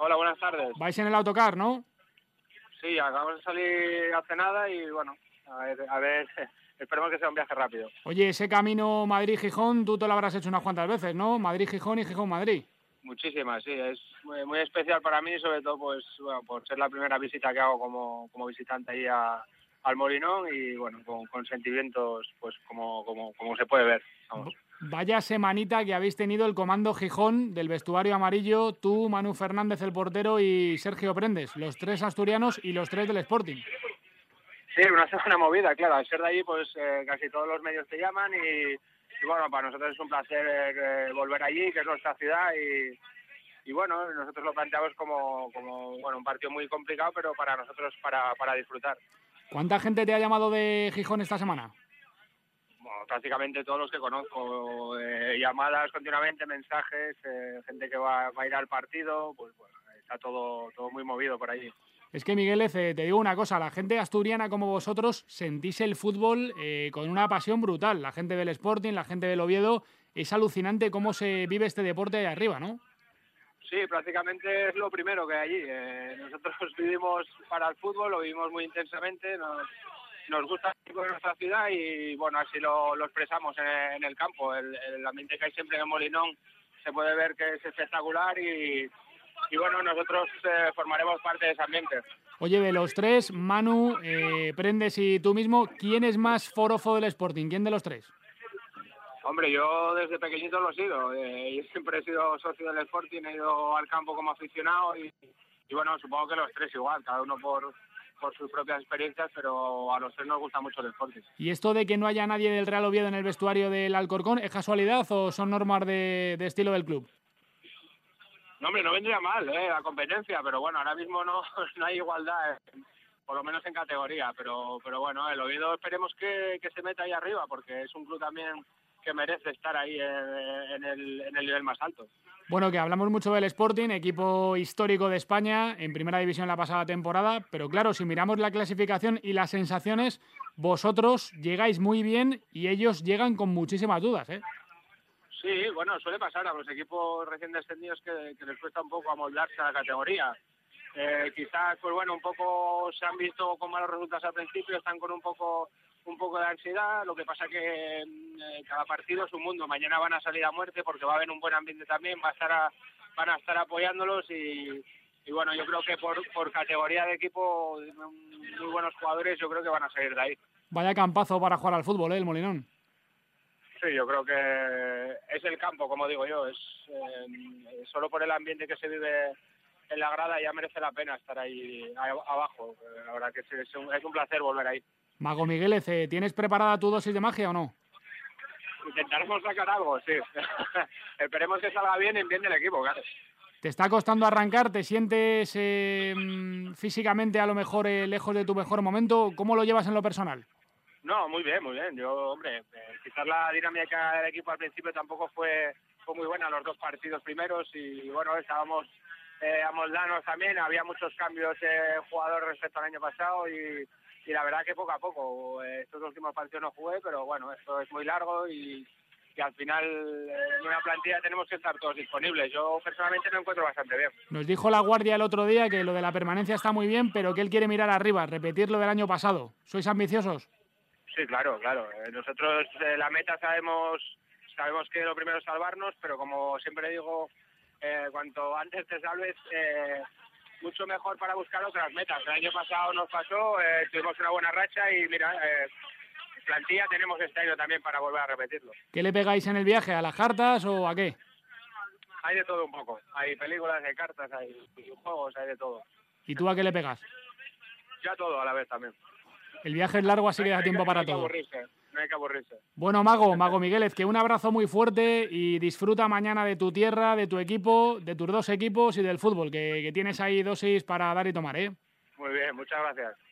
Hola, buenas tardes. Vais en el autocar, ¿no? Sí, acabamos de salir hace nada y bueno, a ver, esperemos que sea un viaje rápido. Oye, ese camino Madrid-Gijón, tú te lo habrás hecho unas cuantas veces, ¿no? Madrid-Gijón y Gijón-Madrid. Muchísimas, sí, es muy especial para mí, sobre todo pues bueno, por ser la primera visita que hago como visitante ahí al Molinón y bueno, con sentimientos pues como se puede ver, vamos. Vaya semanita que habéis tenido el comando Gijón del vestuario amarillo, tú, Manu Fernández, el portero, y Sergio Prendes, los 3 asturianos y los 3 del Sporting. Sí, una semana movida, claro, al ser de allí pues casi todos los medios te llaman y bueno, para nosotros es un placer volver allí, que es nuestra ciudad y bueno, nosotros lo planteamos como bueno, un partido muy complicado, pero para nosotros para disfrutar. ¿Cuánta gente te ha llamado de Gijón esta semana? Bueno, prácticamente todos los que conozco, llamadas continuamente, mensajes, gente que va a ir al partido, pues bueno, está todo muy movido por allí. Es que, Miguel, te digo una cosa, la gente asturiana como vosotros sentís el fútbol con una pasión brutal. La gente del Sporting, la gente del Oviedo, es alucinante cómo se vive este deporte ahí arriba, ¿no? Sí, prácticamente es lo primero que hay allí. Nosotros vivimos para el fútbol, lo vivimos muy intensamente, nos gusta el equipo de nuestra ciudad y bueno, así lo expresamos en el campo. El ambiente que hay siempre en el Molinón se puede ver que es espectacular y bueno, nosotros formaremos parte de ese ambiente. Oye, de los 3, Manu, Prendes y tú mismo, ¿quién es más forofo del Sporting? ¿Quién de los 3? Hombre, yo desde pequeñito lo he sido. Yo siempre he sido socio del Sporting, he ido al campo como aficionado y bueno, supongo que los 3 igual, cada uno por sus propias experiencias, pero a los 3 nos gusta mucho el Sporting. ¿Y esto de que no haya nadie del Real Oviedo en el vestuario del Alcorcón es casualidad o son normas de estilo del club? No, hombre, no vendría mal la competencia, pero bueno, ahora mismo no hay igualdad, por lo menos en categoría, pero bueno, el Oviedo esperemos que se meta ahí arriba, porque es un club también que merece estar ahí en el nivel más alto. Bueno, que hablamos mucho del Sporting, equipo histórico de España, en primera división la pasada temporada, pero claro, si miramos la clasificación y las sensaciones, vosotros llegáis muy bien y ellos llegan con muchísimas dudas, ¿eh? Sí, bueno, suele pasar a los equipos recién descendidos que les cuesta un poco amoldarse a la categoría. Quizás, pues bueno, un poco se han visto con malos resultados al principio, están con un poco de ansiedad. Lo que pasa que cada partido es un mundo. Mañana van a salir a muerte porque va a haber un buen ambiente también, van a estar apoyándolos y bueno, yo creo que por categoría de equipo, muy buenos jugadores, yo creo que van a salir de ahí. Vaya campazo para jugar al fútbol, el Molinón. Sí, yo creo que es el campo, como digo yo, es solo por el ambiente que se vive en la grada ya merece la pena estar ahí abajo. La verdad que es un placer volver ahí. Mago Miguel, ¿tienes preparada tu dosis de magia o no? Intentaremos sacar algo, sí. Esperemos que salga bien en bien del equipo, claro. ¿Te está costando arrancar? ¿Te sientes físicamente a lo mejor lejos de tu mejor momento? ¿Cómo lo llevas en lo personal? No, muy bien, muy bien. Yo, hombre, quizás la dinámica del equipo al principio tampoco fue muy buena los 2 partidos primeros y bueno, estábamos amoldados también, había muchos cambios de jugadores respecto al año pasado y la verdad que poco a poco, estos últimos partidos no jugué, pero bueno, esto es muy largo y al final en una plantilla tenemos que estar todos disponibles. Yo personalmente me encuentro bastante bien. Nos dijo la Guardia el otro día que lo de la permanencia está muy bien, pero que él quiere mirar arriba, repetir lo del año pasado. ¿Sois ambiciosos? Sí, claro. Nosotros la meta sabemos que lo primero es salvarnos, pero como siempre digo, cuanto antes te salves, mucho mejor para buscar otras metas. El año pasado nos pasó, tuvimos una buena racha y mira, plantilla tenemos este año también para volver a repetirlo. ¿Qué le pegáis en el viaje? ¿A las cartas o a qué? Hay de todo un poco. Hay películas, hay cartas, hay juegos, hay de todo. ¿Y tú a qué le pegas? Ya todo a la vez también. El viaje es largo, así que da tiempo para todo. No hay que aburrirse. Bueno, Mago Miguel, que un abrazo muy fuerte y disfruta mañana de tu tierra, de tu equipo, de tus 2 equipos y del fútbol, que tienes ahí dosis para dar y tomar, ¿eh? Muy bien, muchas gracias.